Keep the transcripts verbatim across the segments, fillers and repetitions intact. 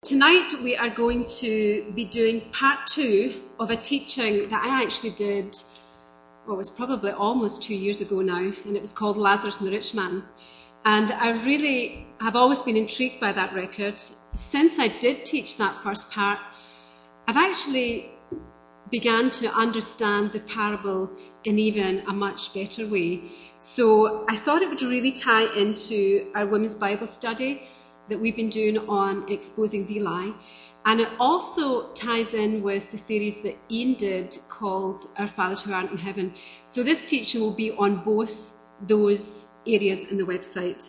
Tonight we are going to be doing part two of a teaching that I actually did, well, it was probably almost two years ago now, and it was called Lazarus and the Rich Man. And I really have always been intrigued by that record. Since I did teach that first part, I've actually began to understand the parable in even a much better way. So I thought it would really tie into our women's Bible study that we've been doing on exposing the lie. And it also ties in with the series that Ian did called Our Fathers Who Aren't in Heaven. So this teaching will be on both those areas in the website.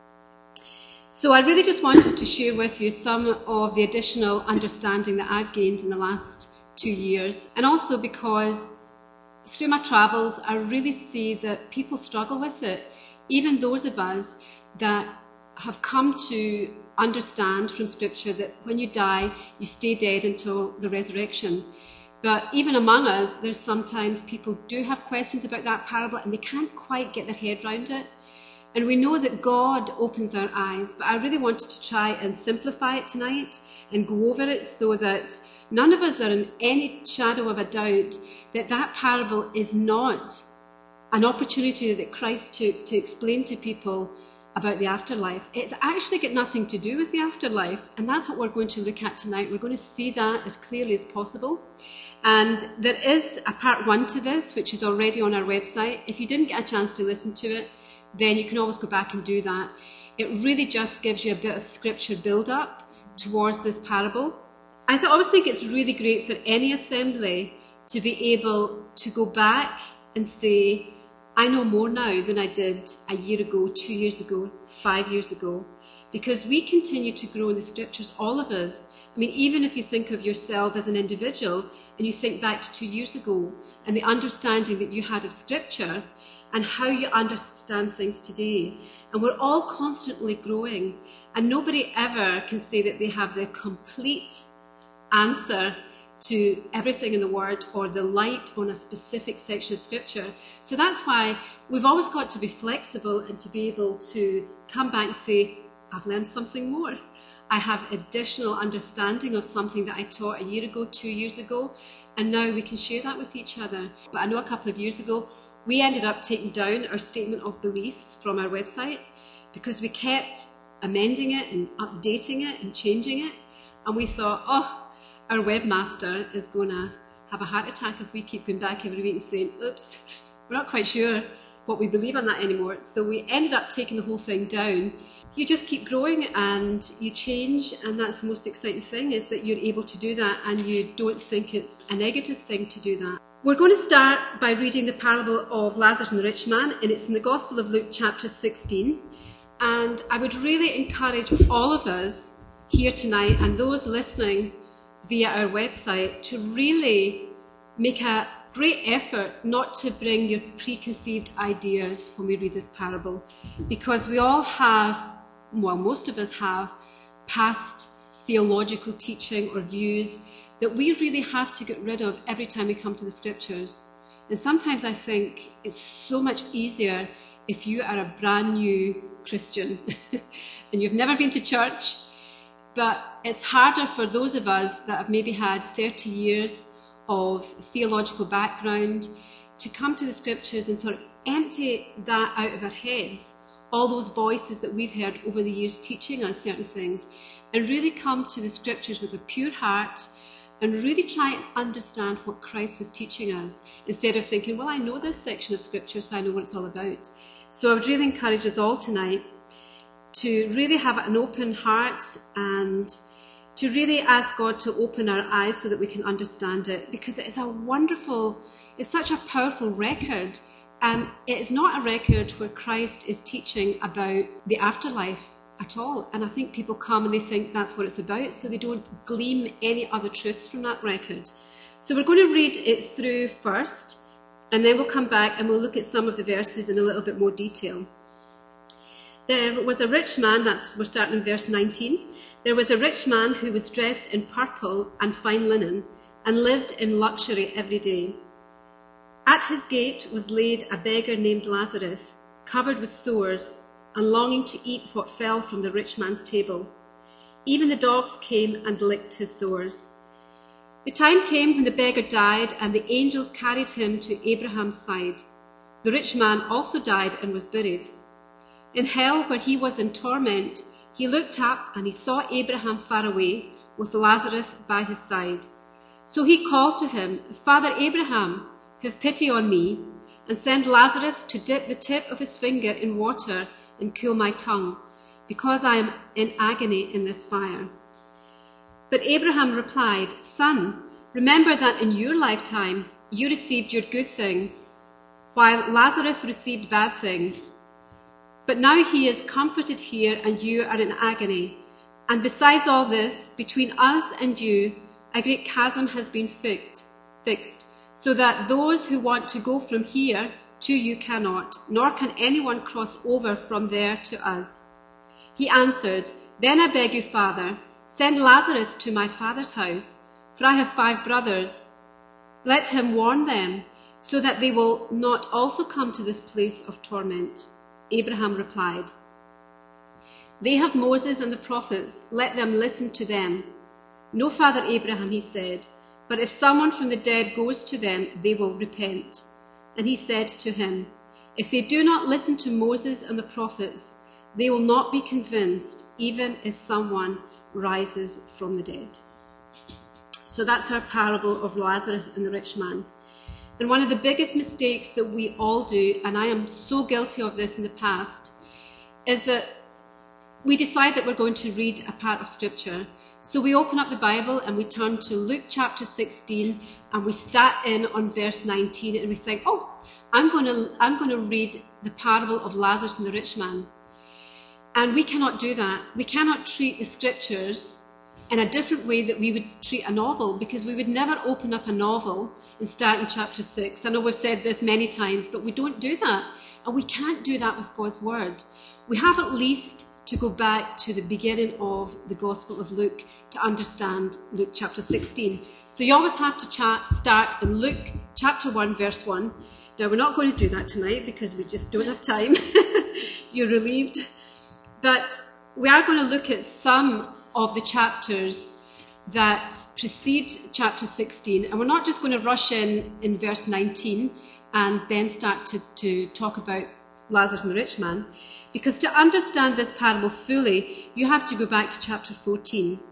So I really just wanted to share with you some of the additional understanding that I've gained in the last two years. And also because through my travels, I really see that people struggle with it. Even those of us that have come to understand from Scripture that when you die, you stay dead until the resurrection. But even among us, there's sometimes people do have questions about that parable and they can't quite get their head around it. And we know that God opens our eyes, but I really wanted to try and simplify it tonight and go over it so that none of us are in any shadow of a doubt that that parable is not an opportunity that Christ took to explain to people about the afterlife. It's actually got nothing to do with the afterlife, and that's what we're going to look at tonight. We're going to see that as clearly as possible. And there is a part one to this, which is already on our website. If you didn't get a chance to listen to it, then you can always go back and do that. It really just gives you a bit of scripture build-up towards this parable. I th- always think it's really great for any assembly to be able to go back and say, I know more now than I did a year ago, two years ago, five years ago, because we continue to grow in the Scriptures, all of us. I mean, even if you think of yourself as an individual and you think back to two years ago and the understanding that you had of Scripture and how you understand things today, and we're all constantly growing, and nobody ever can say that they have the complete answer to everything in the Word or the light on a specific section of Scripture. So that's why we've always got to be flexible and to be able to come back and say, I've learned something more. I have additional understanding of something that I taught a year ago, two years ago, and now we can share that with each other. But I know a couple of years ago, we ended up taking down our statement of beliefs from our website because we kept amending it and updating it and changing it. And we thought, oh, our webmaster is going to have a heart attack if we keep going back every week and saying, oops, we're not quite sure what we believe on that anymore. So we ended up taking the whole thing down. You just keep growing and you change, and that's the most exciting thing, is that you're able to do that and you don't think it's a negative thing to do that. We're going to start by reading the parable of Lazarus and the Rich Man, and it's in the Gospel of Luke chapter sixteen. And I would really encourage all of us here tonight and those listening via our website to really make a great effort not to bring your preconceived ideas when we read this parable, because we all have, well, most of us have past theological teaching or views that we really have to get rid of every time we come to the Scriptures. And sometimes I think it's so much easier if you are a brand new Christian and you've never been to church. But it's harder for those of us that have maybe had thirty years of theological background to come to the Scriptures and sort of empty that out of our heads, all those voices that we've heard over the years teaching us certain things, and really come to the Scriptures with a pure heart and really try and understand what Christ was teaching us, instead of thinking, well, I know this section of Scripture, so I know what it's all about. So I would really encourage us all tonight to really have an open heart and to really ask God to open our eyes so that we can understand it, because it is a wonderful, it's such a powerful record, and it is not a record where Christ is teaching about the afterlife at all. And I think people come and they think that's what it's about, so they don't glean any other truths from that record. So we're going to read it through first, and then we'll come back and we'll look at some of the verses in a little bit more detail. There was a rich man, that's, we're starting in verse nineteen. There was a rich man who was dressed in purple and fine linen and lived in luxury every day. At his gate was laid a beggar named Lazarus, covered with sores and longing to eat what fell from the rich man's table. Even the dogs came and licked his sores. The time came when the beggar died, and the angels carried him to Abraham's side. The rich man also died and was buried. In hell, where he was in torment, he looked up and he saw Abraham far away, with Lazarus by his side. So he called to him, Father Abraham, have pity on me, and send Lazarus to dip the tip of his finger in water and cool my tongue, because I am in agony in this fire. But Abraham replied, Son, remember that in your lifetime you received your good things, while Lazarus received bad things. But now he is comforted here and you are in agony. And besides all this, between us and you, a great chasm has been fixed, fixed, so that those who want to go from here to you cannot, nor can anyone cross over from there to us. He answered, Then I beg you, Father, send Lazarus to my father's house, for I have five brothers. Let him warn them, so that they will not also come to this place of torment. Abraham replied, They have Moses and the prophets, let them listen to them. No, Father Abraham, he said, but if someone from the dead goes to them, they will repent. And he said to him, If they do not listen to Moses and the prophets, they will not be convinced, even if someone rises from the dead. So that's our parable of Lazarus and the rich man. And one of the biggest mistakes that we all do, and I am so guilty of this in the past, is that we decide that we're going to read a part of Scripture. So we open up the Bible and we turn to Luke chapter sixteen and we start in on verse nineteen and we think, oh, I'm going to, I'm going to read the parable of Lazarus and the rich man. And we cannot do that. We cannot treat the Scriptures in a different way that we would treat a novel, because we would never open up a novel and start in chapter six. I know we've said this many times, but we don't do that. And we can't do that with God's Word. We have at least to go back to the beginning of the Gospel of Luke to understand Luke chapter sixteen. So you always have to chat, start in Luke chapter one, verse one. Now, we're not going to do that tonight because we just don't have time. You're relieved. But we are going to look at some of the chapters that precede chapter sixteen. And we're not just going to rush in in verse nineteen and then start to, to talk about Lazarus and the rich man. Because to understand this parable fully, you have to go back to chapter fourteen.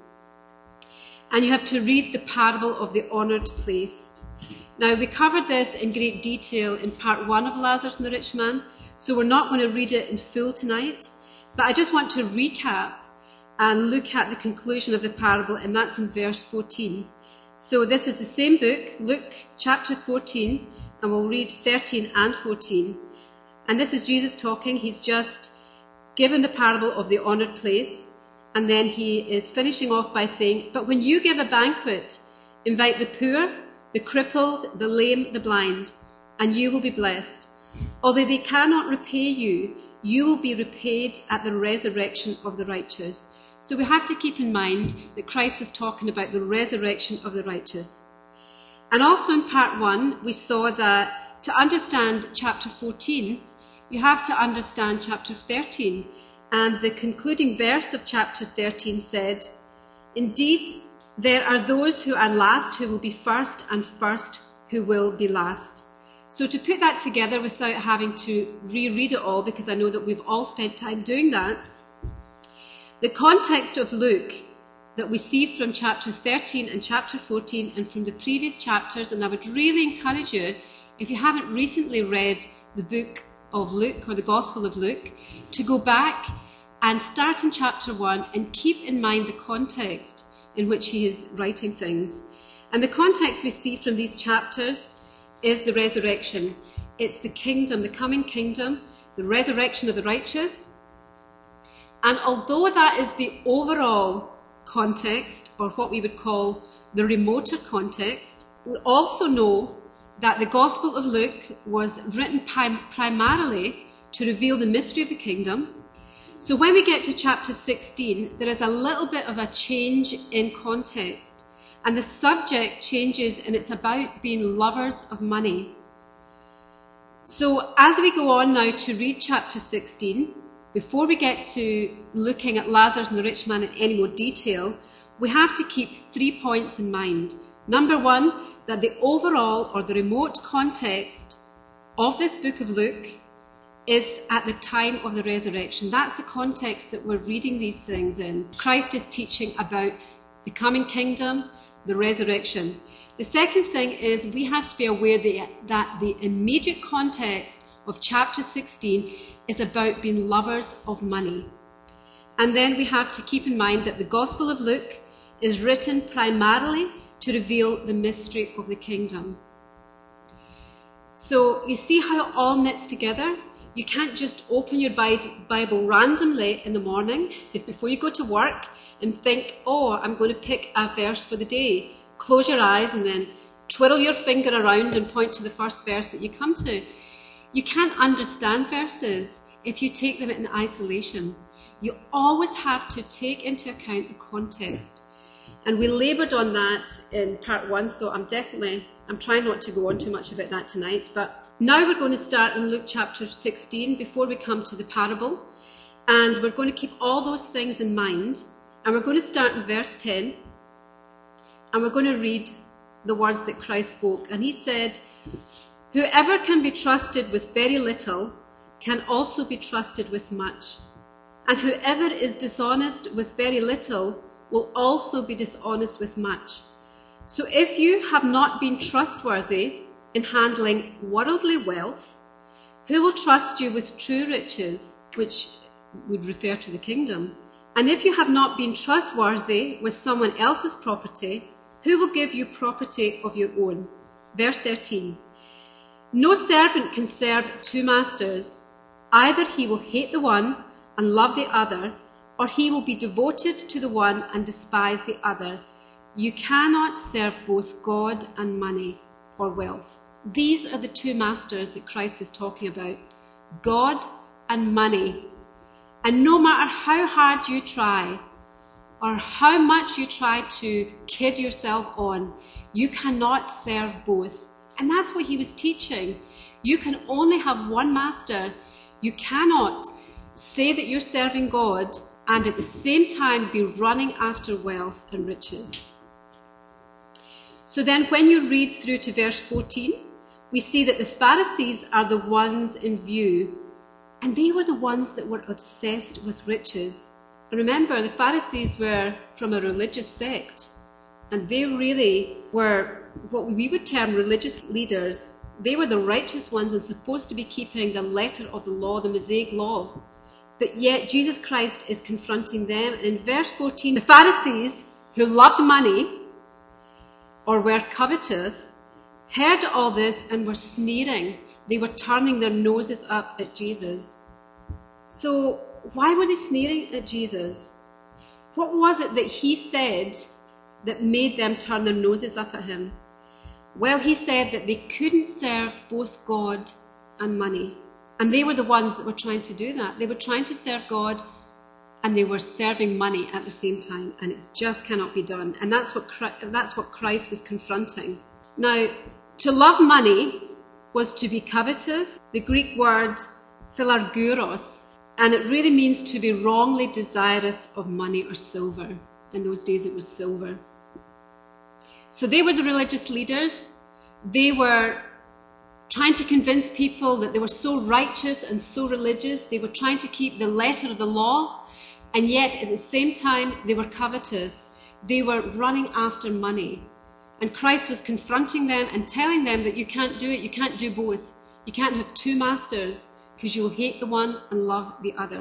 And you have to read the parable of the honoured place. Now, we covered this in great detail in part one of Lazarus and the rich man, so we're not going to read it in full tonight. But I just want to recap and look at the conclusion of the parable, and that's in verse fourteen. So this is the same book, Luke chapter fourteen, and we'll read thirteen and fourteen. And this is Jesus talking. He's just given the parable of the honoured place, and then he is finishing off by saying, But when you give a banquet, invite the poor, the crippled, the lame, the blind, and you will be blessed. Although they cannot repay you, you will be repaid at the resurrection of the righteous. So we have to keep in mind that Christ was talking about the resurrection of the righteous. And also in part one, we saw that to understand chapter fourteen, you have to understand chapter thirteen. And the concluding verse of chapter thirteen said, Indeed, there are those who are last who will be first, and first who will be last. So to put that together without having to reread it all, because I know that we've all spent time doing that, the context of Luke that we see from chapter thirteen and chapter fourteen and from the previous chapters, and I would really encourage you, if you haven't recently read the book of Luke or the Gospel of Luke, to go back and start in chapter one and keep in mind the context in which he is writing things. And the context we see from these chapters is the resurrection. It's the kingdom, the coming kingdom, the resurrection of the righteous. And although that is the overall context, or what we would call the remoter context, we also know that the Gospel of Luke was written prim- primarily to reveal the mystery of the kingdom. So when we get to chapter sixteen, there is a little bit of a change in context. And the subject changes, and it's about being lovers of money. So as we go on now to read chapter sixteen, before we get to looking at Lazarus and the rich man in any more detail, we have to keep three points in mind. Number one, that the overall or the remote context of this book of Luke is at the time of the resurrection. That's the context that we're reading these things in. Christ is teaching about the coming kingdom, the resurrection. The second thing is we have to be aware that, that the immediate context of chapter sixteen is about being lovers of money. And then we have to keep in mind that the Gospel of Luke is written primarily to reveal the mystery of the kingdom. So you see how it all knits together? You can't just open your Bible randomly in the morning before you go to work and think, oh, I'm going to pick a verse for the day. Close your eyes and then twiddle your finger around and point to the first verse that you come to. You can't understand verses if you take them in isolation. You always have to take into account the context. And we laboured on that in part one, so I'm definitely, I'm trying not to go on too much about that tonight. But now we're going to start in Luke chapter sixteen before we come to the parable. And we're going to keep all those things in mind. And we're going to start in verse ten. And we're going to read the words that Christ spoke. And he said, "Whoever can be trusted with very little can also be trusted with much. And whoever is dishonest with very little will also be dishonest with much. So if you have not been trustworthy in handling worldly wealth, who will trust you with true riches," which would refer to the kingdom? "And if you have not been trustworthy with someone else's property, who will give you property of your own?" Verse thirteen. "No servant can serve two masters. Either he will hate the one and love the other, or he will be devoted to the one and despise the other. You cannot serve both God and money or wealth." These are the two masters that Christ is talking about, God and money. And no matter how hard you try, or how much you try to kid yourself on, you cannot serve both. And that's what he was teaching. You can only have one master. You cannot say that you're serving God and at the same time be running after wealth and riches. So then when you read through to verse fourteen, we see that the Pharisees are the ones in view, and they were the ones that were obsessed with riches. And remember, the Pharisees were from a religious sect, and they really were what we would term religious leaders. They were the righteous ones and supposed to be keeping the letter of the law, the Mosaic law. But yet Jesus Christ is confronting them. And in verse fourteen, the Pharisees, who loved money or were covetous, heard all this and were sneering. They were turning their noses up at Jesus. So why were they sneering at Jesus? What was it that he said that made them turn their noses up at him? Well, he said that they couldn't serve both God and money. And they were the ones that were trying to do that. They were trying to serve God and they were serving money at the same time. And it just cannot be done. And that's what that's what Christ was confronting. Now, to love money was to be covetous. The Greek word philarguros. And it really means to be wrongly desirous of money or silver. In those days it was silver. So they were the religious leaders. They were trying to convince people that they were so righteous and so religious. They were trying to keep the letter of the law. And yet at the same time they were covetous. They were running after money. And Christ was confronting them and telling them that you can't do it. You can't do both. You can't have two masters, because you will hate the one and love the other.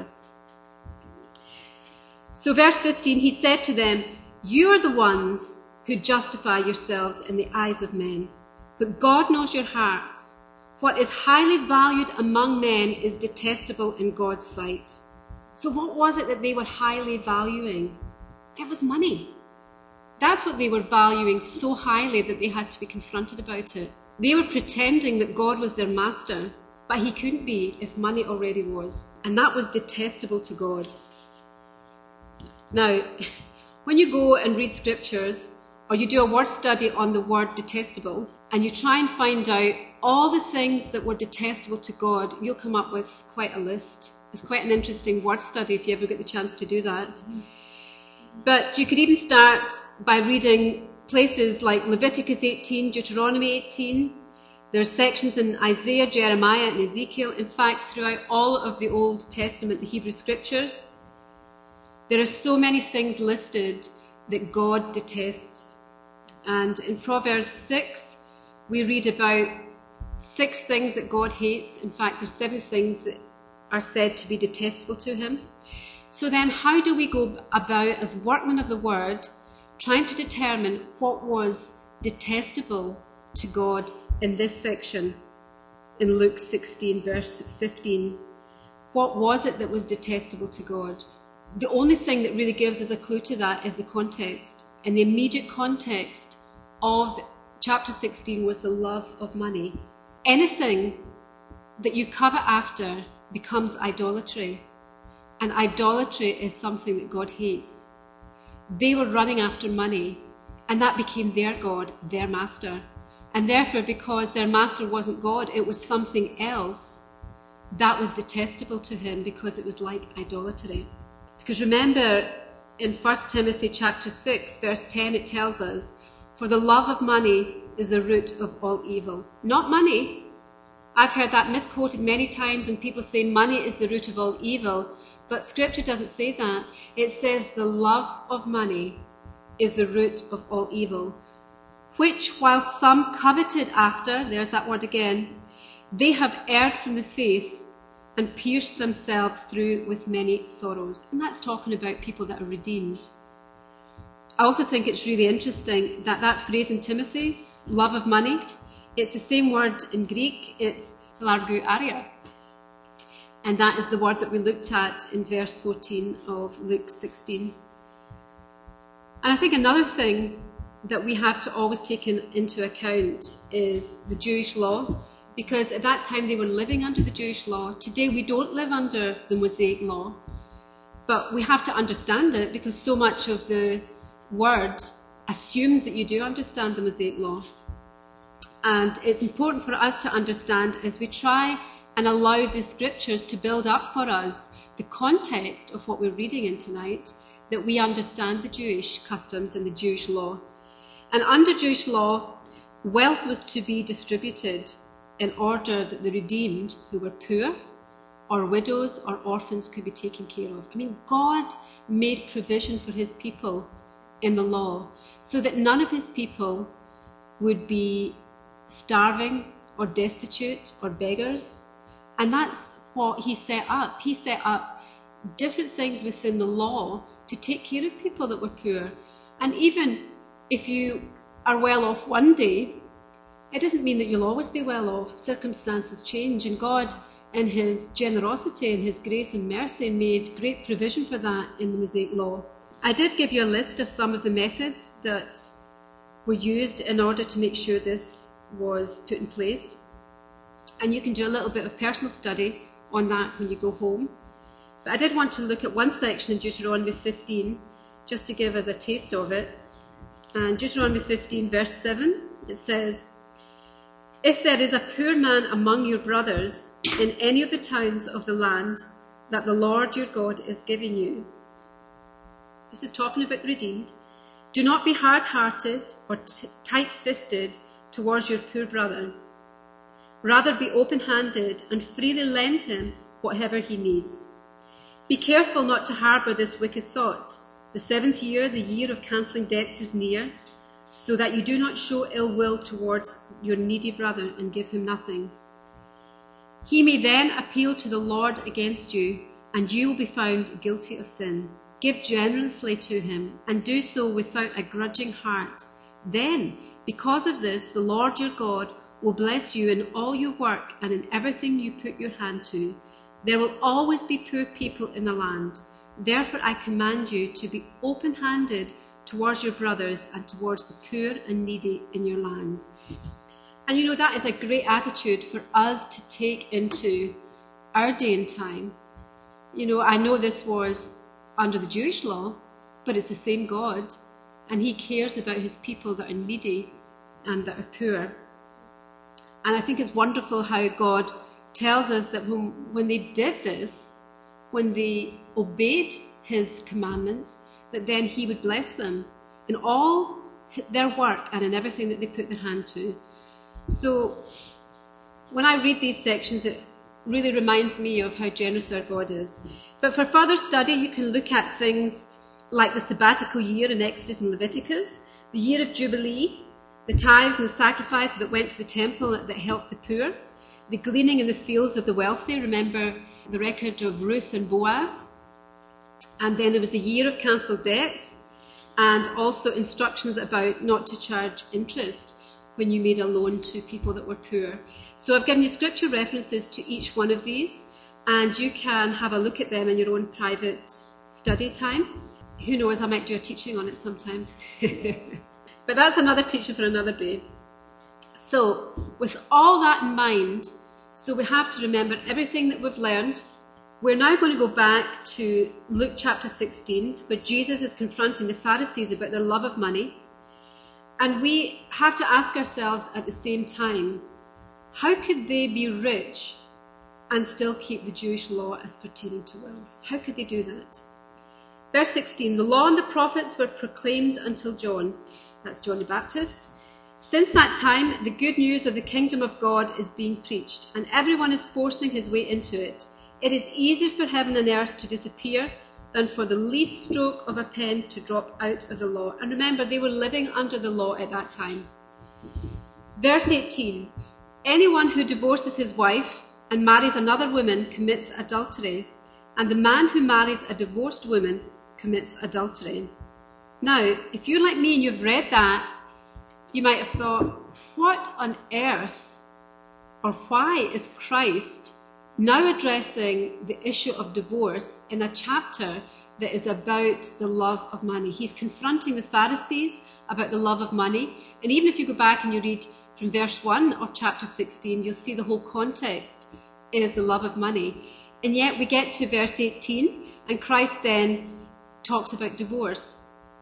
So verse fifteen, he said to them, "You are the ones who justify yourselves in the eyes of men, but God knows your hearts. What is highly valued among men is detestable in God's sight." So what was it that they were highly valuing? It was money. That's what they were valuing so highly that they had to be confronted about it. They were pretending that God was their master, but he couldn't be if money already was. And that was detestable to God. Now, when you go and read scriptures, or you do a word study on the word detestable, and you try and find out all the things that were detestable to God, you'll come up with quite a list. It's quite an interesting word study if you ever get the chance to do that. Mm-hmm. But you could even start by reading places like Leviticus eighteen, Deuteronomy eighteen. There are sections in Isaiah, Jeremiah, and Ezekiel. In fact, throughout all of the Old Testament, the Hebrew Scriptures, there are so many things listed that God detests. And in Proverbs six, we read about six things that God hates. In fact, there's seven things that are said to be detestable to him. So then how do we go about, as workmen of the word, trying to determine what was detestable to God in this section in Luke sixteen, verse fifteen? What was it that was detestable to God? The only thing that really gives us a clue to that is the context. And the immediate context of chapter sixteen was the love of money. Anything that you covet after becomes idolatry. And idolatry is something that God hates. They were running after money, and that became their God, their master. And therefore, because their master wasn't God, it was something else, that was detestable to him because it was like idolatry. Because remember, in First Timothy chapter six, verse ten, it tells us, for the love of money is the root of all evil. Not money. I've heard that misquoted many times, and people say money is the root of all evil. But Scripture doesn't say that. It says the love of money is the root of all evil, which while some coveted after, there's that word again, they have erred from the faith and pierced themselves through with many sorrows. And that's talking about people that are redeemed. I also think it's really interesting that that phrase in Timothy, love of money, it's the same word in Greek, it's philargouaria. And that is the word that we looked at in verse fourteen of Luke sixteen. And I think another thing that we have to always take in, into account is the Jewish law, because at that time they were living under the Jewish law. Today we don't live under the Mosaic law, but we have to understand it because so much of the word assumes that you do understand the Mosaic law. And it's important for us to understand as we try and allow the scriptures to build up for us the context of what we're reading in tonight, that we understand the Jewish customs and the Jewish law. And under Jewish law, wealth was to be distributed in order that the redeemed who were poor or widows or orphans could be taken care of. I mean, God made provision for his people in the law so that none of his people would be starving or destitute or beggars. And that's what he set up. He set up different things within the law to take care of people that were poor. And even if you are well off one day, it doesn't mean that you'll always be well off. Circumstances change, and God, in his generosity and his grace and mercy, made great provision for that in the Mosaic law. I did give you a list of some of the methods that were used in order to make sure this was put in place. And you can do a little bit of personal study on that when you go home. But I did want to look at one section in Deuteronomy fifteen, just to give us a taste of it. And Deuteronomy fifteen, verse seven, it says, if there is a poor man among your brothers in any of the towns of the land that the Lord your God is giving you. This is talking about the redeemed. Do not be hard-hearted or t- tight-fisted towards your poor brother. Rather be open-handed and freely lend him whatever he needs. Be careful not to harbour this wicked thought. The seventh year, the year of cancelling debts, is near, so that you do not show ill will towards your needy brother and give him nothing. He may then appeal to the Lord against you, and you will be found guilty of sin. Give generously to him, and do so without a grudging heart. Then, because of this, the Lord your God will bless you in all your work and in everything you put your hand to. There will always be poor people in the land. Therefore I command you to be open-handed towards your brothers and towards the poor and needy in your lands. And you know, that is a great attitude for us to take into our day and time. You know, I know this was under the Jewish law, but it's the same God, and he cares about his people that are needy and that are poor. And I think it's wonderful how God tells us that when, when they did this, when they obeyed his commandments, that then he would bless them in all their work and in everything that they put their hand to. So when I read these sections, it really reminds me of how generous our God is. But for further study, you can look at things like the sabbatical year in Exodus and Leviticus, the year of Jubilee, the tithe and the sacrifice that went to the temple that helped the poor, the gleaning in the fields of the wealthy. Remember the record of Ruth and Boaz. And then there was a year of cancelled debts, and also instructions about not to charge interest when you made a loan to people that were poor. So I've given you scripture references to each one of these, and you can have a look at them in your own private study time. Who knows, I might do a teaching on it sometime. But that's another teaching for another day. So with all that in mind, so we have to remember everything that we've learned. We're now going to go back to Luke chapter sixteen, where Jesus is confronting the Pharisees about their love of money. And we have to ask ourselves at the same time, how could they be rich and still keep the Jewish law as pertaining to wealth? How could they do that? Verse sixteen, the law and the prophets were proclaimed until John. That's John the Baptist. Since that time, the good news of the kingdom of God is being preached, and everyone is forcing his way into it. It is easier for heaven and earth to disappear than for the least stroke of a pen to drop out of the law. And remember, they were living under the law at that time. Verse eighteen, anyone who divorces his wife and marries another woman commits adultery, and the man who marries a divorced woman commits adultery. Now, if you're like me and you've read that, you might have thought, what on earth, or why is Christ now addressing the issue of divorce in a chapter that is about the love of money? He's confronting the Pharisees about the love of money. And even if you go back and you read from verse one of chapter sixteen, you'll see the whole context is the love of money. And yet we get to verse eighteen, and Christ then talks about divorce.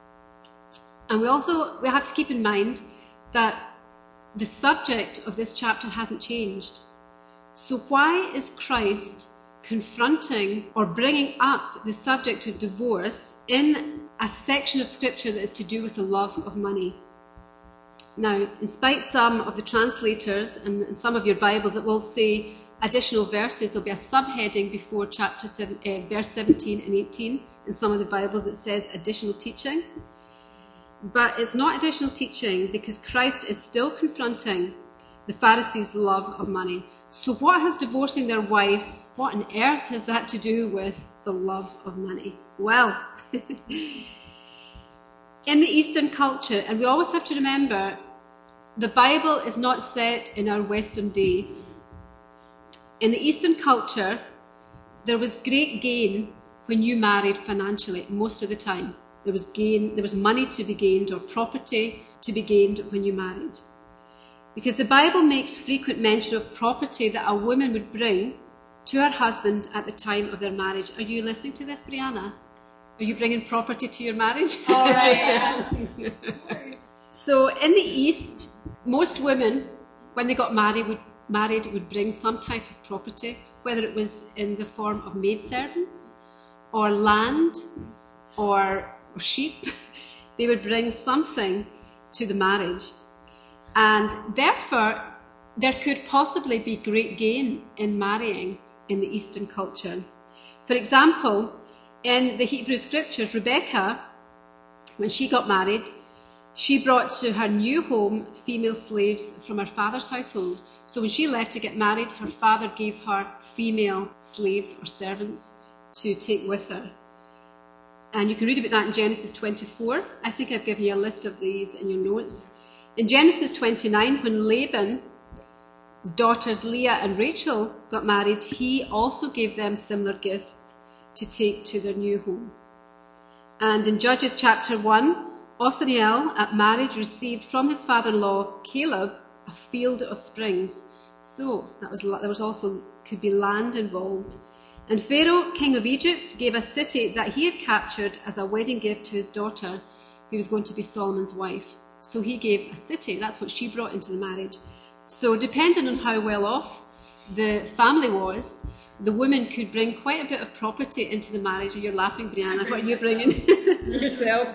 And we also, we have to keep in mind that the subject of this chapter hasn't changed. So why is Christ confronting or bringing up the subject of divorce in a section of scripture that is to do with the love of money? Now, in spite some of the translators and, and some of your Bibles that will say additional verses, there'll be a subheading before chapter seven, uh, verse seventeen and eighteen. In some of the Bibles it says additional teaching. But it's not additional teaching because Christ is still confronting the Pharisees' love of money. So what has divorcing their wives, what on earth has that to do with the love of money? Well, in the Eastern culture, and we always have to remember, the Bible is not set in our Western day. In the Eastern culture, there was great gain when you married financially, most of the time. There was gain, there was money to be gained or property to be gained when you married. Because the Bible makes frequent mention of property that a woman would bring to her husband at the time of their marriage. Are you listening to this, Brianna? Are you bringing property to your marriage? All right, yeah. So in the East, most women, when they got married, would, married, would bring some type of property, whether it was in the form of maidservants or land or, or sheep. They would bring something to the marriage. And therefore, there could possibly be great gain in marrying in the Eastern culture. For example, in the Hebrew scriptures, Rebecca, when she got married, she brought to her new home female slaves from her father's household. So when she left to get married, her father gave her female slaves or servants to take with her. And you can read about that in Genesis twenty-four. I think I've given you a list of these in your notes. In Genesis twenty-nine, when Laban's daughters Leah and Rachel got married, he also gave them similar gifts to take to their new home. And in Judges chapter one, Othniel at marriage received from his father-in-law Caleb a field of springs. So that was there was also could be land involved. And Pharaoh, king of Egypt, gave a city that he had captured as a wedding gift to his daughter, who was going to be Solomon's wife. So he gave a city. That's what she brought into the marriage. So depending on how well off the family was, the woman could bring quite a bit of property into the marriage. You're laughing, Brianna. What are you bringing? Yourself.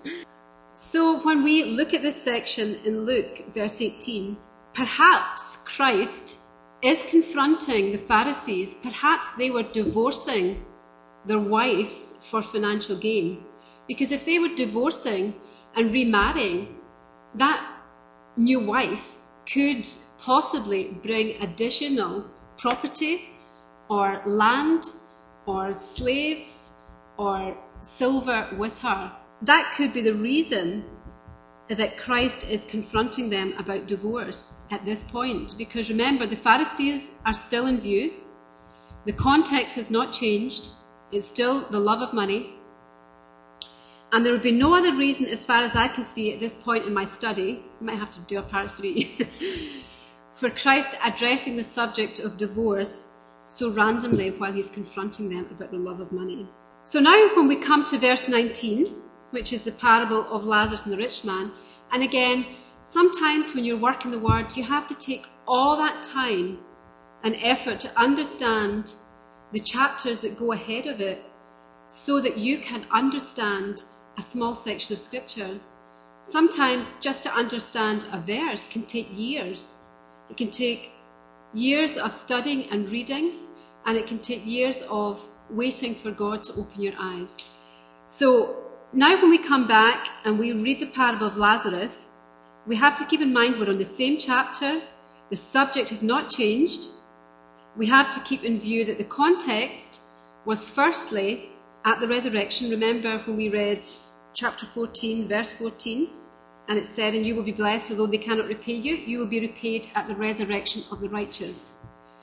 So when we look at this section in Luke, verse eighteen, perhaps Christ is confronting the Pharisees. Perhaps they were divorcing their wives for financial gain. Because if they were divorcing and remarrying, that new wife could possibly bring additional property or land or slaves or silver with her. That could be the reason that Christ is confronting them about divorce at this point. Because remember, the Pharisees are still in view. The context has not changed. It's still the love of money. And there would be no other reason, as far as I can see at this point in my study, I might have to do a part three, for Christ addressing the subject of divorce so randomly while he's confronting them about the love of money. So now when we come to verse nineteen, which is the parable of Lazarus and the rich man, and again, sometimes when you're working the word, you have to take all that time and effort to understand the chapters that go ahead of it so that you can understand a small section of scripture. Sometimes just to understand a verse can take years. It can take years of studying and reading, and it can take years of waiting for God to open your eyes. So now when we come back and we read the parable of Lazarus, we have to keep in mind we're on the same chapter. The subject has not changed. We have to keep in view that the context was firstly at the resurrection. Remember when we read chapter fourteen, verse fourteen, and it said, and you will be blessed, although they cannot repay you, you will be repaid at the resurrection of the righteous.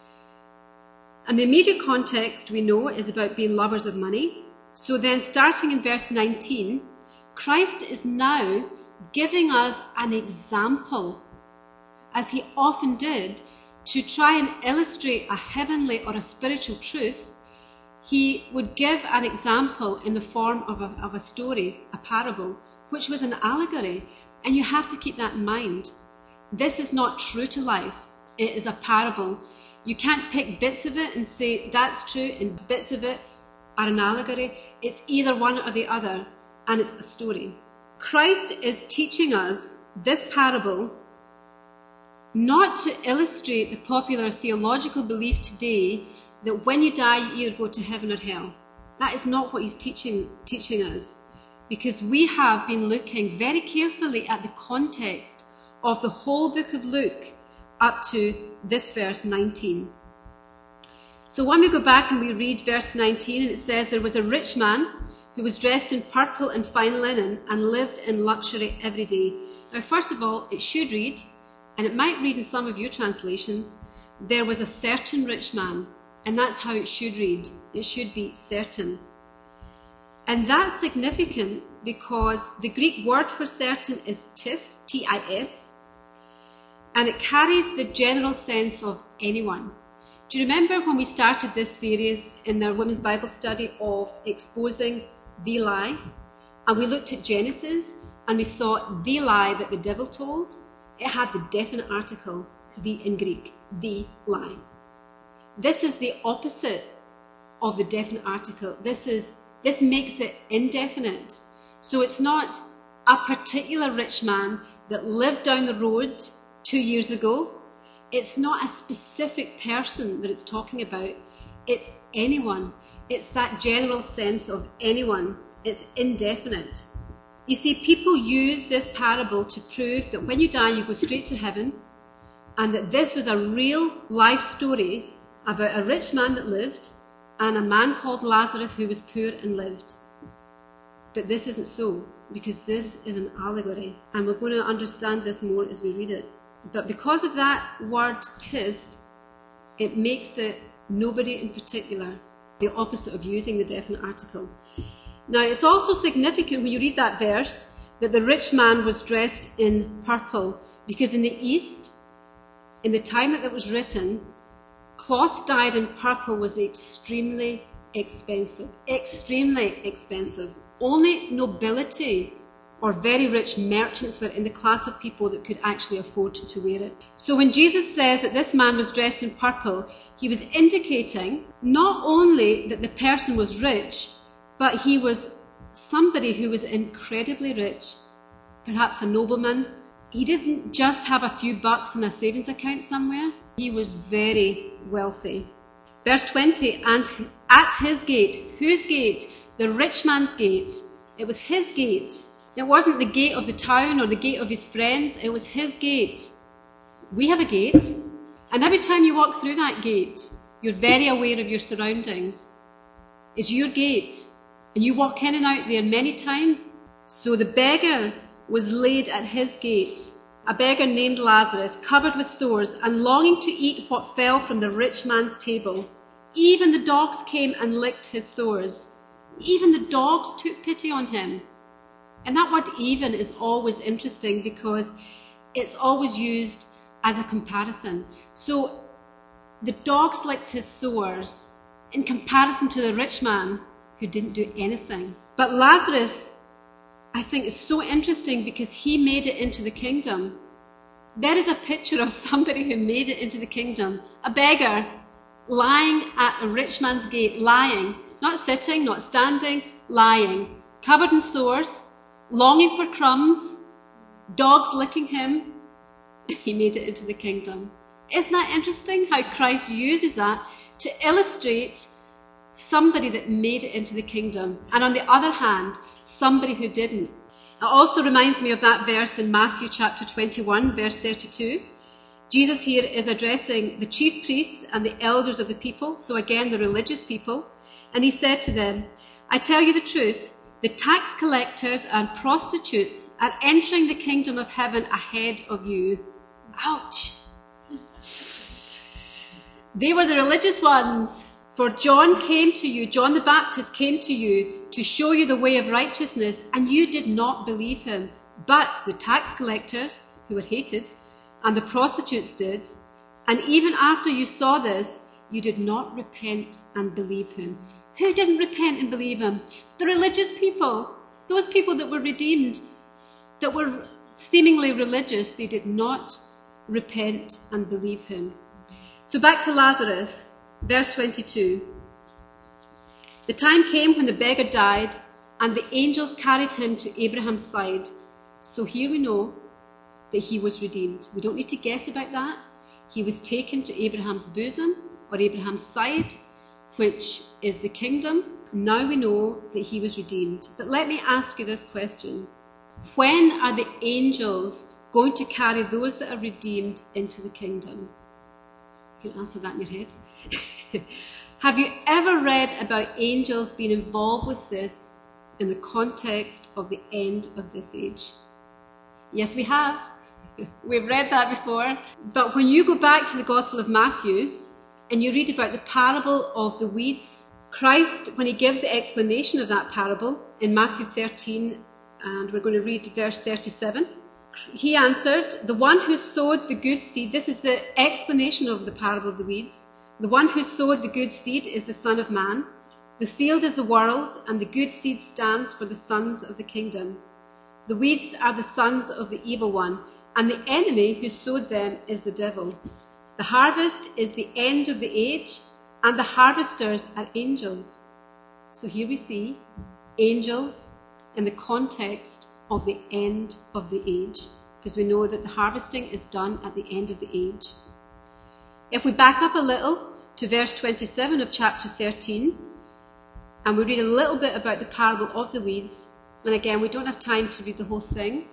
And the immediate context we know is about being lovers of money. So then starting in verse nineteen, Christ is now giving us an example, as he often did, to try and illustrate a heavenly or a spiritual truth. He would give an example in the form of a, of a story, a parable, which was an allegory. And you have to keep that in mind. This is not true to life. It is a parable. You can't pick bits of it and say that's true and bits of it are an allegory. It's either one or the other, and it's a story. Christ is teaching us this parable not to illustrate the popular theological belief today that when you die you either go to heaven or hell. That is not what he's teaching, teaching us. Because we have been looking very carefully at the context of the whole book of Luke up to this verse nineteen. So when we go back and we read verse nineteen, and it says, there was a rich man who was dressed in purple and fine linen and lived in luxury every day. Now, first of all, it should read, and it might read in some of your translations, there was a certain rich man. And that's how it should read. It should be certain. And that's significant because the Greek word for certain is tis, T I S, and it carries the general sense of anyone. Do you remember when we started this series in the Women's Bible Study of exposing the lie? And we looked at Genesis and we saw the lie that the devil told. It had the definite article, the in Greek, the lie. This is the opposite of the definite article. This is This makes it indefinite. So it's not a particular rich man that lived down the road two years ago. It's not a specific person that it's talking about. It's anyone. It's that general sense of anyone. It's indefinite. You see, people use this parable to prove that when you die, you go straight to heaven, and that this was a real life story about a rich man that lived and a man called Lazarus who was poor and lived. But this isn't so, because this is an allegory, and we're going to understand this more as we read it. But because of that word tis, it makes it nobody in particular, the opposite of using the definite article. Now, it's also significant when you read that verse that the rich man was dressed in purple, because in the East, in the time that it was written, cloth dyed in purple was extremely expensive. Extremely expensive. Only nobility or very rich merchants were in the class of people that could actually afford to wear it. So when Jesus says that this man was dressed in purple, he was indicating not only that the person was rich, but he was somebody who was incredibly rich, perhaps a nobleman. He didn't just have a few bucks in a savings account somewhere. He was very wealthy. Verse twenty, and at his gate, whose gate? The rich man's gate. It was his gate. It wasn't the gate of the town or the gate of his friends. It was his gate. We have a gate. And every time you walk through that gate, you're very aware of your surroundings. It's your gate. And you walk in and out there many times. So the beggar was laid at his gate. A beggar named Lazarus, covered with sores and longing to eat what fell from the rich man's table. Even the dogs came and licked his sores. Even the dogs took pity on him. And that word even is always interesting because it's always used as a comparison. So the dogs licked his sores in comparison to the rich man who didn't do anything. But Lazarus, I think, is so interesting because he made it into the kingdom. There is a picture of somebody who made it into the kingdom. A beggar lying at a rich man's gate, lying, not sitting, not standing, lying, covered in sores, longing for crumbs, dogs licking him. He made it into the kingdom. Isn't that interesting how Christ uses that to illustrate somebody that made it into the kingdom, and on the other hand, somebody who didn't. It also reminds me of that verse in Matthew chapter twenty-one, verse thirty-two. Jesus here is addressing the chief priests and the elders of the people, so again the religious people, and he said to them, I tell you the truth, the tax collectors and prostitutes are entering the kingdom of heaven ahead of you. Ouch! They were the religious ones. For John came to you, John the Baptist came to you to show you the way of righteousness, and you did not believe him. But the tax collectors, who were hated, and the prostitutes did. And even after you saw this, you did not repent and believe him. Who didn't repent and believe him? The religious people. Those people that were redeemed, that were seemingly religious, they did not repent and believe him. So back to Lazarus. Verse twenty-two. The time came when the beggar died, and the angels carried him to Abraham's side. So here we know that he was redeemed. We don't need to guess about that. He was taken to Abraham's bosom, or Abraham's side, which is the kingdom. Now we know that he was redeemed. But let me ask you this question. When are the angels going to carry those that are redeemed into the kingdom? You can answer that in your head. Have you ever read about angels being involved with this in the context of the end of this age? Yes, we have. We've read that before. But when you go back to the Gospel of Matthew and you read about the parable of the weeds, Christ, when he gives the explanation of that parable in Matthew thirteen, and we're going to read verse thirty-seven, he answered, the one who sowed the good seed, this is the explanation of the parable of the weeds, the one who sowed the good seed is the Son of Man. The field is the world, and the good seed stands for the sons of the kingdom. The weeds are the sons of the evil one, and the enemy who sowed them is the devil. The harvest is the end of the age, and the harvesters are angels. So here we see angels in the context of the end of the age, because we know that the harvesting is done at the end of the age. If we back up a little to verse twenty-seven of chapter thirteen, and we read a little bit about the parable of the weeds, and again, we don't have time to read the whole thing.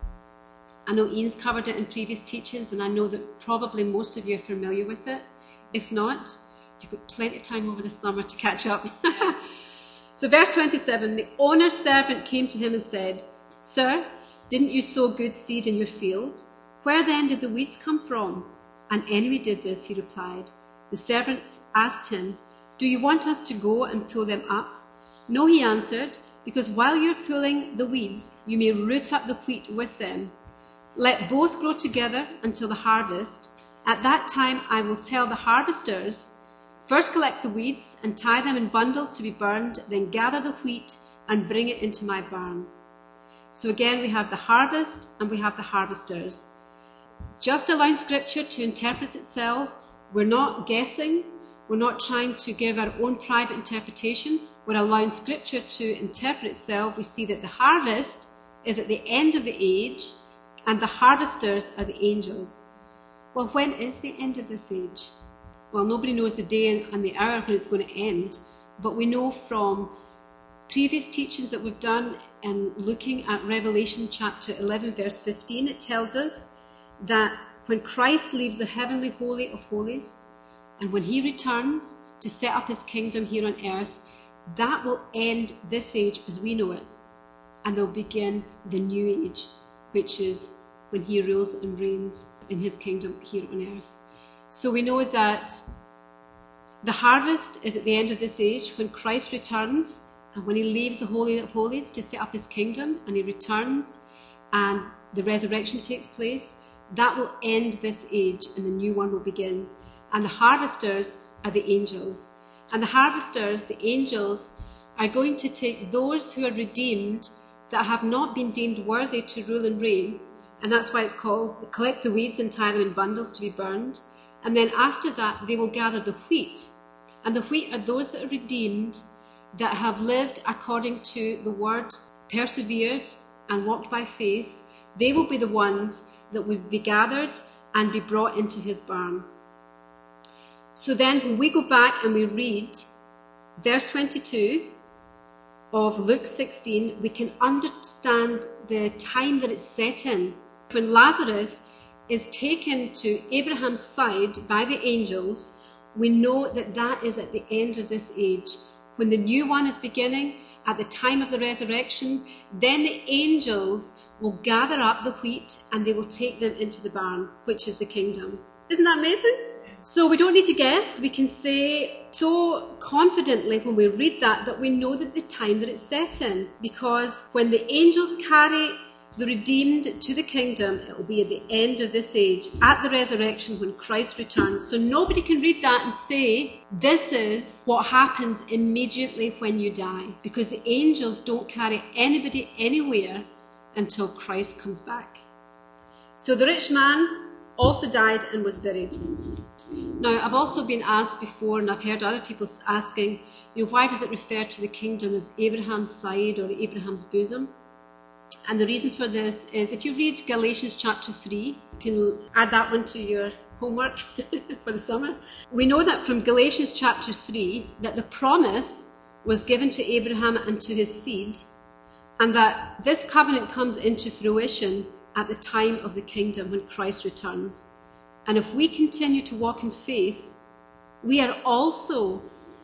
I know Ian's covered it in previous teachings, and I know that probably most of you are familiar with it. If not, you've got plenty of time over the summer to catch up. So verse twenty-seven, the owner's servant came to him and said, Sir, didn't you sow good seed in your field? Where then did the weeds come from? An enemy did this, he replied. The servants asked him, Do you want us to go and pull them up? No, he answered, because while you're pulling the weeds, you may root up the wheat with them. Let both grow together until the harvest. At that time I will tell the harvesters, first collect the weeds and tie them in bundles to be burned, then gather the wheat and bring it into my barn. So again, we have the harvest and we have the harvesters. Just allowing Scripture to interpret itself. We're not guessing. We're not trying to give our own private interpretation. We're allowing Scripture to interpret itself. We see that the harvest is at the end of the age and the harvesters are the angels. Well, when is the end of this age? Well, nobody knows the day and the hour when it's going to end, but we know from previous teachings that we've done and looking at Revelation chapter eleven verse fifteen, it tells us that when Christ leaves the heavenly holy of holies and when he returns to set up his kingdom here on earth, that will end this age as we know it, and they'll begin the new age, which is when he rules and reigns in his kingdom here on earth. So we know that the harvest is at the end of this age when Christ returns and when he leaves the Holy of Holies to set up his kingdom and he returns and the resurrection takes place. That will end this age and the new one will begin. And the harvesters are the angels. And the harvesters, the angels, are going to take those who are redeemed that have not been deemed worthy to rule and reign. And that's why it's called collect the weeds and tie them in bundles to be burned. And then after that, they will gather the wheat. And the wheat are those that are redeemed, that have lived according to the word, persevered and walked by faith. They will be the ones that will be gathered and be brought into his barn. So then when we go back and we read verse twenty-two of Luke sixteen, we can understand the time that it's set in. When Lazarus is taken to Abraham's side by the angels, we know that that is at the end of this age. When the new one is beginning, at the time of the resurrection, then the angels will gather up the wheat and they will take them into the barn, which is the kingdom. Isn't that amazing? So we don't need to guess. We can say so confidently when we read that, that we know that the time that it's set in. Because when the angels carry the redeemed to the kingdom, it will be at the end of this age, at the resurrection when Christ returns. So nobody can read that and say, this is what happens immediately when you die. Because the angels don't carry anybody anywhere until Christ comes back. So the rich man also died and was buried. Now, I've also been asked before, and I've heard other people asking, you know, why does it refer to the kingdom as Abraham's side or Abraham's bosom? And the reason for this is if you read Galatians chapter three, you can add that one to your homework for the summer. We know that from Galatians chapter three that the promise was given to Abraham and to his seed, and that this covenant comes into fruition at the time of the kingdom when Christ returns. And if we continue to walk in faith, we are also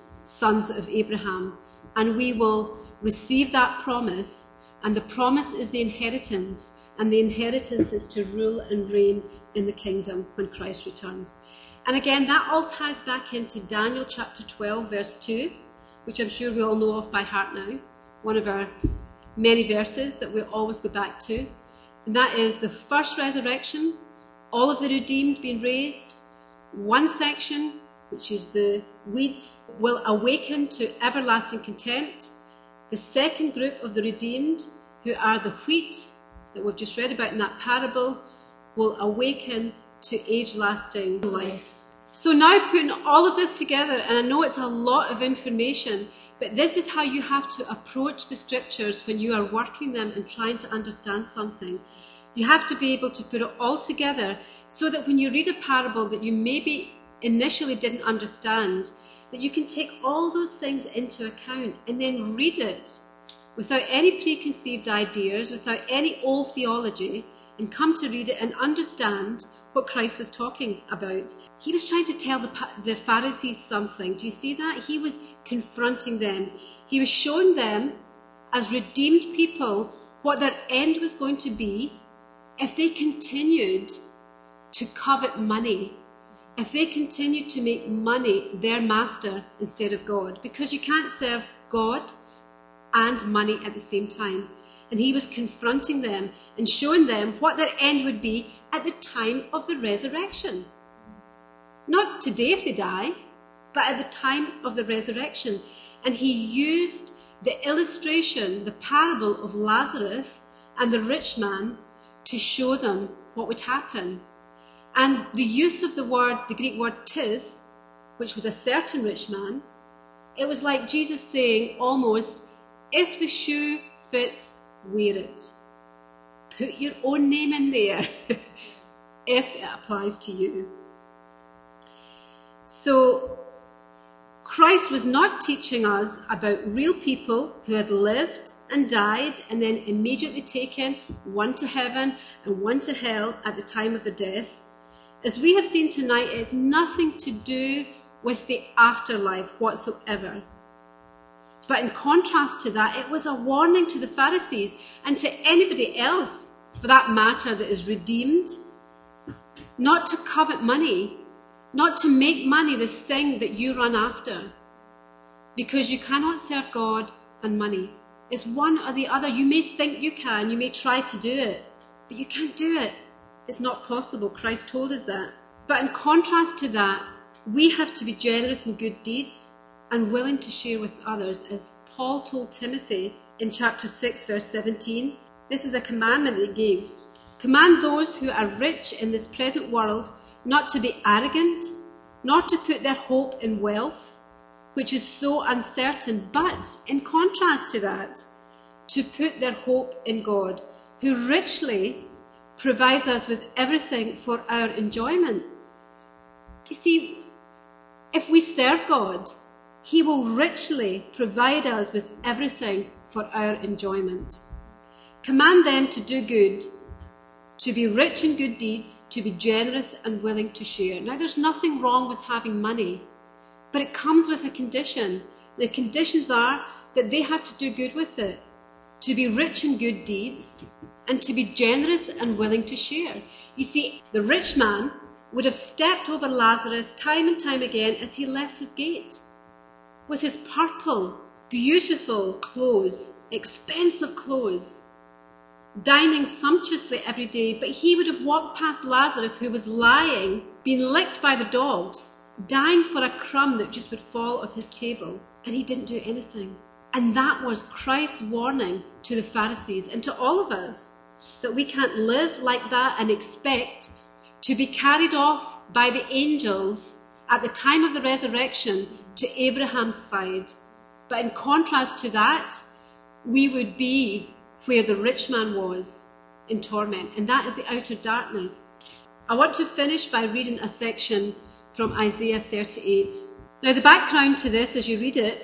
sons of Abraham, and we will receive that promise. And the promise is the inheritance, and the inheritance is to rule and reign in the kingdom when Christ returns. And again, that all ties back into Daniel chapter twelve, verse two, which I'm sure we all know of by heart now, one of our many verses that we always go back to. And that is the first resurrection, all of the redeemed being raised. One section, which is the weeds, will awaken to everlasting contempt. The second group of the redeemed, who are the wheat that we've just read about in that parable, will awaken to age-lasting life. So now putting all of this together, and I know it's a lot of information, but this is how you have to approach the scriptures when you are working them and trying to understand something. You have to be able to put it all together so that when you read a parable that you maybe initially didn't understand, that you can take all those things into account and then read it without any preconceived ideas, without any old theology, and come to read it and understand what Christ was talking about. He was trying to tell the, the Pharisees something. Do you see that? He was confronting them. He was showing them, as redeemed people, what their end was going to be if they continued to covet money, if they continued to make money their master instead of God, because you can't serve God and money at the same time. And he was confronting them and showing them what their end would be at the time of the resurrection. Not today if they die, but at the time of the resurrection. And he used the illustration, the parable of Lazarus, and the rich man to show them what would happen. And the use of the word, the Greek word tis, which was a certain rich man, it was like Jesus saying almost, if the shoe fits, wear it. Put your own name in there if it applies to you. So Christ was not teaching us about real people who had lived and died and then immediately taken, one to heaven and one to hell at the time of their death. As we have seen tonight, it's nothing to do with the afterlife whatsoever. But in contrast to that, it was a warning to the Pharisees and to anybody else, for that matter, that is redeemed, not to covet money, not to make money the thing that you run after, because you cannot serve God and money. It's one or the other. You may think you can, you may try to do it, but you can't do it. It's not possible. Christ told us that. But in contrast to that, we have to be generous in good deeds and willing to share with others, as Paul told Timothy in chapter six, verse seventeen. This is a commandment that he gave. Command those who are rich in this present world not to be arrogant, not to put their hope in wealth, which is so uncertain, but in contrast to that, to put their hope in God, who richly provides us with everything for our enjoyment. You see, if we serve God, he will richly provide us with everything for our enjoyment. Command them to do good, to be rich in good deeds, to be generous and willing to share. Now, there's nothing wrong with having money, but it comes with a condition. The conditions are that they have to do good with it, to be rich in good deeds, and to be generous and willing to share. You see, the rich man would have stepped over Lazarus time and time again as he left his gate, with his purple, beautiful clothes, expensive clothes, dining sumptuously every day, but he would have walked past Lazarus, who was lying, being licked by the dogs, dying for a crumb that just would fall off his table, and he didn't do anything. And that was Christ's warning to the Pharisees and to all of us, that we can't live like that and expect to be carried off by the angels at the time of the resurrection to Abraham's side. But in contrast to that, we would be where the rich man was, in torment, and that is the outer darkness. I want to finish by reading a section from Isaiah thirty-eight. Now, the background to this, as you read it,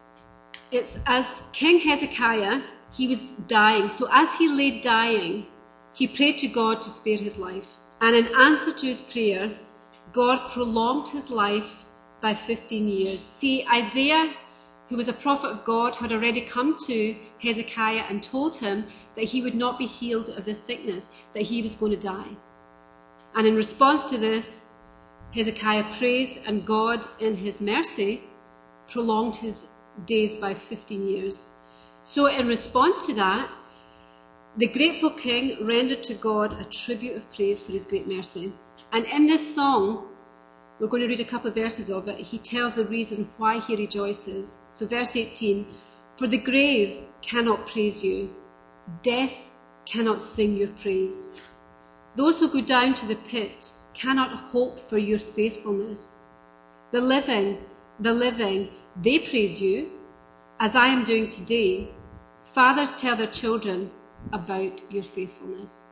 it's as King Hezekiah, he was dying. So as he lay dying, he prayed to God to spare his life. And in answer to his prayer, God prolonged his life by fifteen years. See, Isaiah, who was a prophet of God, had already come to Hezekiah and told him that he would not be healed of this sickness, that he was going to die. And in response to this, Hezekiah prays, and God, in his mercy, prolonged his days by fifteen years. So in response to that, the grateful king rendered to God a tribute of praise for his great mercy. And in this song, we're going to read a couple of verses of it. He tells the reason why he rejoices. So verse eighteen, for the grave cannot praise you, death cannot sing your praise. Those who go down to the pit cannot hope for your faithfulness. The living, the living, they praise you, as I am doing today. Fathers tell their children about your faithfulness.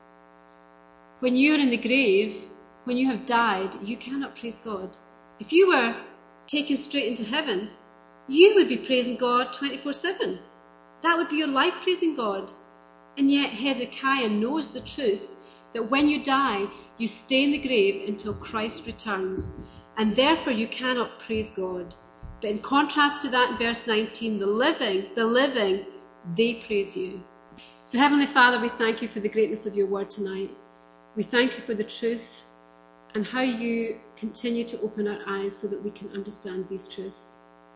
When you're in the grave, when you have died, you cannot praise God. If you were taken straight into heaven, you would be praising God twenty-four seven. That would be your life, praising God. And yet Hezekiah knows the truth that when you die, you stay in the grave until Christ returns, and therefore you cannot praise God. But in contrast to that, in verse nineteen, the living, the living, they praise you. So Heavenly Father, we thank you for the greatness of your word tonight. We thank you for the truth and how you continue to open our eyes so that we can understand these truths.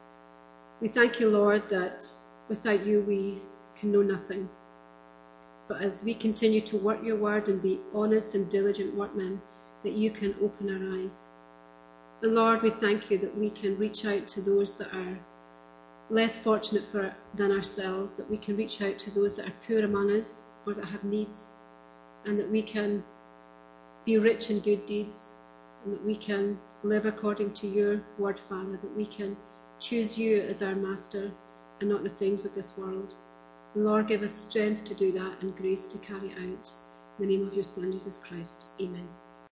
We thank you, Lord, that without you we can know nothing. But as we continue to work your word and be honest and diligent workmen, that you can open our eyes. And Lord, we thank you that we can reach out to those that are less fortunate for, than ourselves, that we can reach out to those that are poor among us, or that have needs, and that we can be rich in good deeds, and that we can live according to your word, Father, that we can choose you as our master and not the things of this world. And Lord, give us strength to do that and grace to carry it out. In the name of your Son, Jesus Christ. Amen.